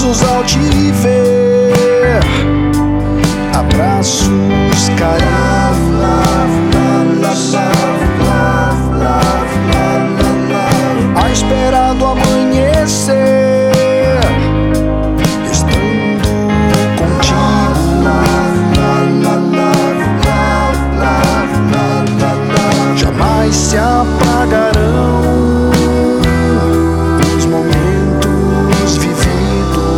sorrisos ao te ver, abraços carinhosos, à espera do amanhecer, estando contigo. Jamais se apagarão os momentos vividos.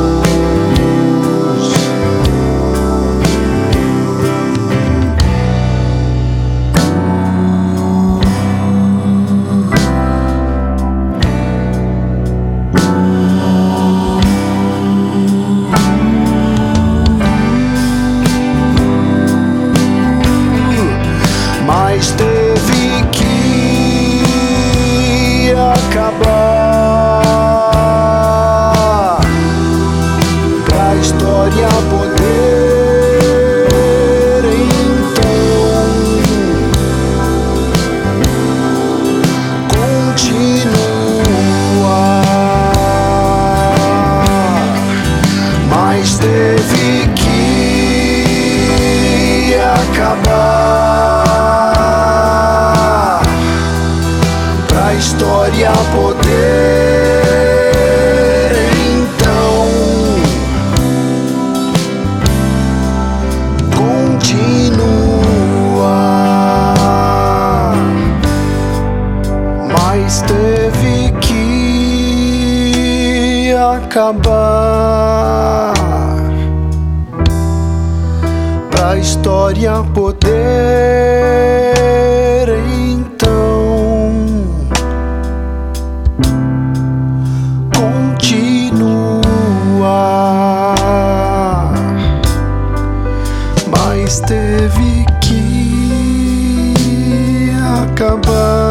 Mas teve que acabar pra história poder então continuar. Mas teve que acabar pra história poder então continuar. Mas teve que acabar pra história poder então continuar. Mas teve que acabar